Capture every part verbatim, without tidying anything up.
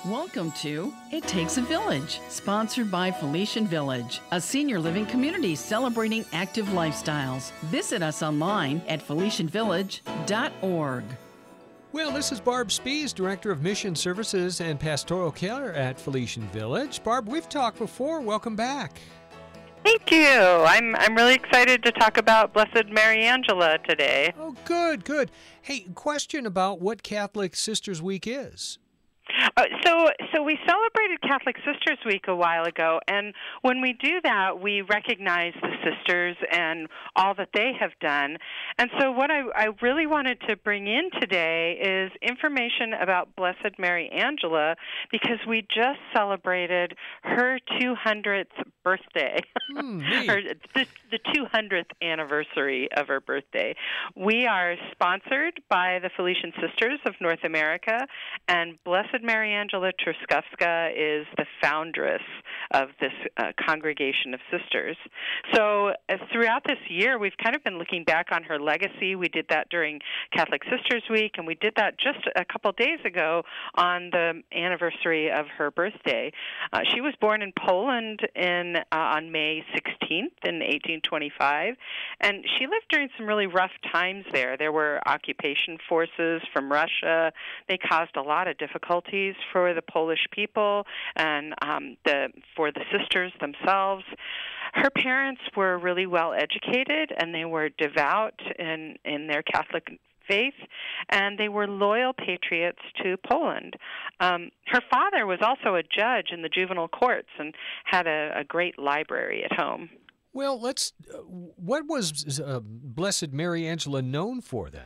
Welcome to It Takes a Village, sponsored by Felician Village, a senior living community celebrating active lifestyles. Visit us online at felician village dot org. Well, this is Barb Spees, Director of Mission Services and Pastoral Care at Felician Village. Barb, we've talked before. Welcome back. Thank you. I'm I'm really excited to talk about Blessed Mary Angela today. Oh, good, good. Hey, question about what Catholic Sisters Week is. Uh, so, so we celebrated Catholic Sisters Week a while ago, and when we do that, we recognize the sisters and all that they have done. And so what I, I really wanted to bring in today is information about Blessed Mary Angela, because we just celebrated her two hundredth birthday, Mm, her, the, the two hundredth anniversary of her birthday. We are sponsored by the Felician Sisters of North America, and Blessed Mary Angela Truskowska is the foundress of this uh, congregation of sisters. So uh, throughout this year, we've kind of been looking back on her legacy. We did that during Catholic Sisters Week, and we did that just a couple days ago on the anniversary of her birthday. Uh, she was born in Poland in uh, on May sixteenth in eighteen twenty-five, and she lived during some really rough times there. There were occupation forces from Russia. They caused a lot of difficulties for the Polish people and um, the for the sisters themselves. Her parents were really well educated, and they were devout in, in their Catholic faith, and they were loyal patriots to Poland. Um, her father was also a judge in the juvenile courts and had a, a great library at home. Well, let's. Uh, what was uh, Blessed Mary Angela known for then?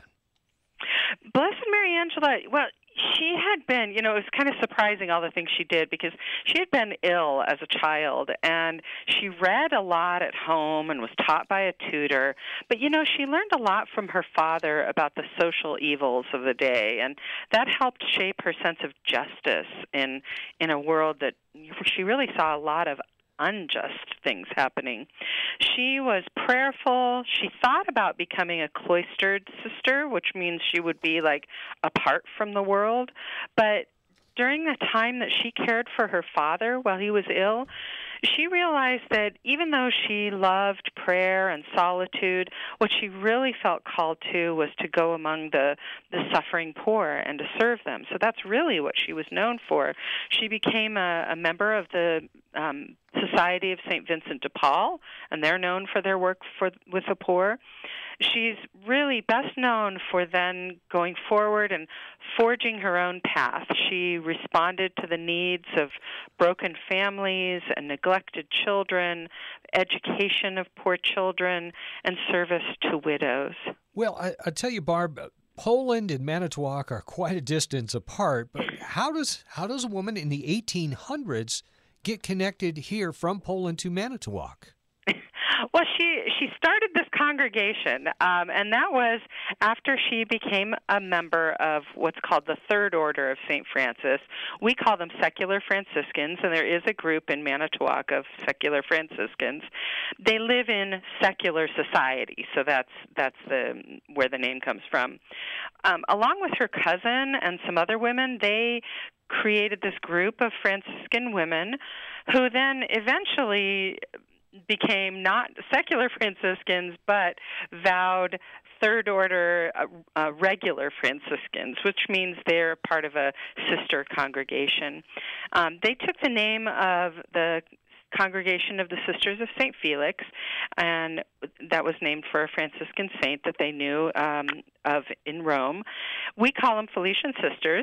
Blessed Mary Angela, well, she had been, you know, it was kind of surprising all the things she did, because she had been ill as a child, and she read a lot at home and was taught by a tutor. But, you know, she learned a lot from her father about the social evils of the day, and that helped shape her sense of justice in in a world that she really saw a lot of unjust things happening. She was prayerful. She thought about becoming a cloistered sister, which means she would be like apart from the world. But during the time that she cared for her father while he was ill, she realized that even though she loved prayer and solitude, what she really felt called to was to go among the, the suffering poor and to serve them. So that's really what she was known for. She became a, a member of the um, Society of Saint Vincent de Paul, and they're known for their work for, with the poor. She's really best known for then going forward and forging her own path. She responded to the needs of broken families and neglected children, education of poor children, and service to widows. Well, I, I tell you, Barb, Poland and Manitowoc are quite a distance apart, but how does how does a woman in the eighteen hundreds get connected here from Poland to Manitowoc? Well, she she started this congregation, um, and that was after she became a member of what's called the Third Order of Saint Francis. We call them secular Franciscans, and there is a group in Manitowoc of secular Franciscans. They live in secular society, so that's that's the where the name comes from. Um, along with her cousin and some other women, they created this group of Franciscan women who then eventually became not secular Franciscans, but vowed Third Order uh, uh, regular Franciscans, which means they're part of a sister congregation. Um, they took the name of the Congregation of the Sisters of Saint Felix, and that was named for a Franciscan saint that they knew um, of in Rome. We call them Felician Sisters.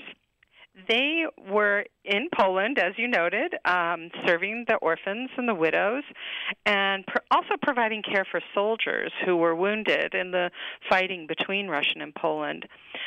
They were in Poland, as you noted, um, serving the orphans and the widows, and pr- also providing care for soldiers who were wounded in the fighting between Russia and Poland.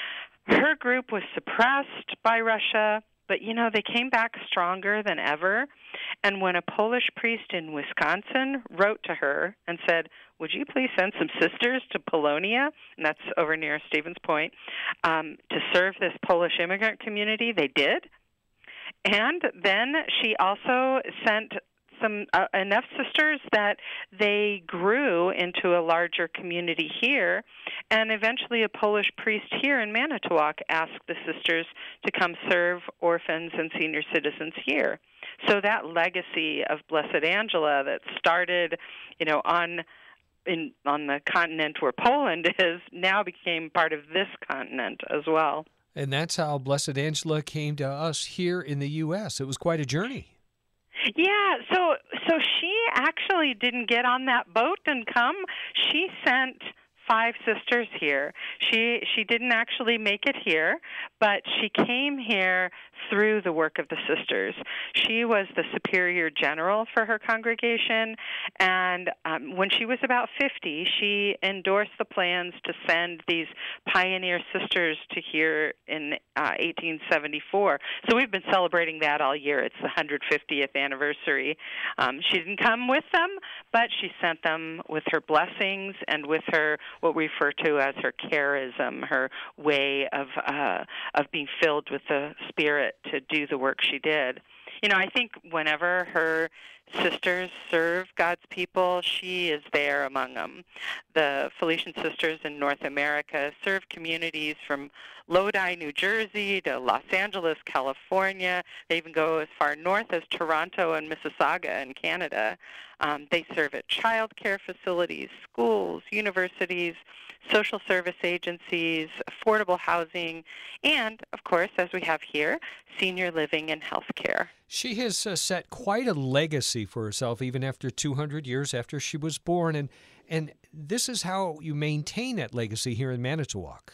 Her group was suppressed by Russia, but, you know, they came back stronger than ever. And when a Polish priest in Wisconsin wrote to her and said, would you please send some sisters to Polonia, and that's over near Stevens Point, um, to serve this Polish immigrant community, they did. And then she also sent some uh, enough sisters that they grew into a larger community here, and eventually a Polish priest here in Manitowoc asked the sisters to come serve orphans and senior citizens here. So that legacy of Blessed Angela that started, you know, on in on the continent where Poland is, now became part of this continent as well. And that's how Blessed Angela came to us here in the U S. It was quite a journey. Yeah, so so she actually didn't get on that boat and come. She sent five sisters here. She she didn't actually make it here, but she came here through the work of the sisters. She was the superior general for her congregation, and um, when she was about fifty, she endorsed the plans to send these pioneer sisters to here in uh, eighteen seventy-four. So we've been celebrating that all year. It's the one hundred fiftieth anniversary. Um, she didn't come with them, but she sent them with her blessings and with her what we refer to as her charism, her way of uh, of being filled with the Spirit to do the work she did. You know, I think whenever her sisters serve God's people, she is there among them. The Felician Sisters in North America serve communities from Lodi, New Jersey to Los Angeles, California. They even go as far north as Toronto and Mississauga in Canada. Um, they serve at child care facilities, schools, universities, social service agencies, affordable housing, and, of course, as we have here, senior living and health care. She has uh, set quite a legacy for herself even after two hundred years after she was born, and and this is how you maintain that legacy here in Manitowoc.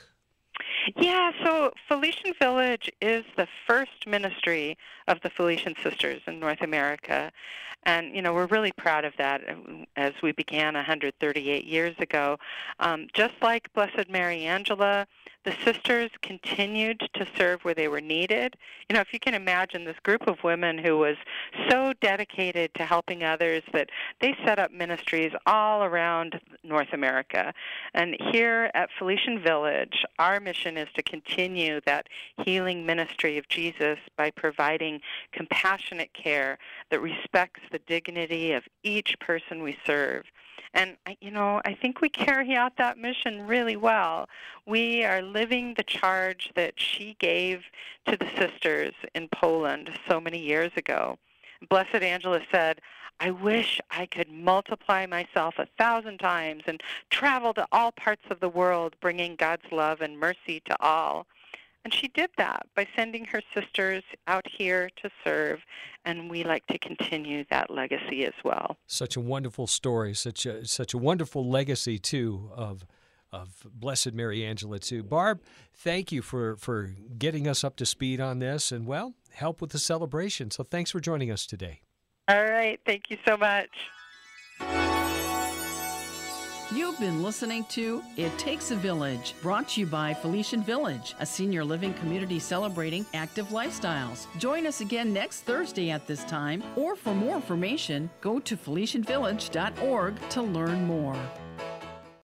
Yeah, so Felician Village is the first ministry of the Felician Sisters in North America. And, you know, we're really proud of that as we began one hundred thirty-eight years ago. Um, just like Blessed Mary Angela, the sisters continued to serve where they were needed. You know, if you can imagine this group of women who was so dedicated to helping others that they set up ministries all around North America. And here at Felician Village, our mission is to continue that healing ministry of Jesus by providing compassionate care that respects the dignity of each person we serve. And, you know, I think we carry out that mission really well. We are living the charge that she gave to the sisters in Poland so many years ago. Blessed Angela said, "I wish I could multiply myself a thousand times and travel to all parts of the world, bringing God's love and mercy to all." And she did that by sending her sisters out here to serve, and we like to continue that legacy as well. Such a wonderful story, such a such a wonderful legacy, too, of of Blessed Mary Angela, too. Barb, thank you for, for getting us up to speed on this and, well, help with the celebration. So thanks for joining us today. All right. Thank you so much. You've been listening to It Takes a Village, brought to you by Felician Village, a senior living community celebrating active lifestyles. Join us again next Thursday at this time, or for more information, go to felician village dot org to learn more.